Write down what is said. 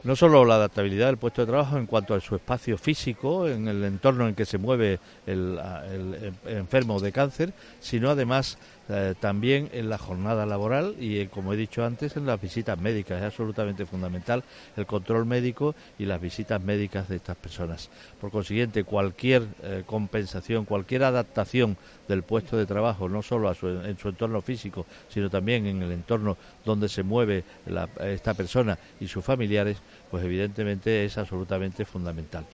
No solo la adaptabilidad del puesto de trabajo en cuanto a su espacio físico, en el entorno en que se mueve el enfermo de cáncer, sino además también en la jornada laboral y, como he dicho antes, en las visitas médicas. Es absolutamente fundamental el control médico y las visitas médicas de estas personas. Por consiguiente, cualquier compensación, cualquier adaptación del puesto de trabajo, no solo en su entorno físico, sino también en el entorno donde se mueve esta persona y sus familiares, pues evidentemente es absolutamente fundamental.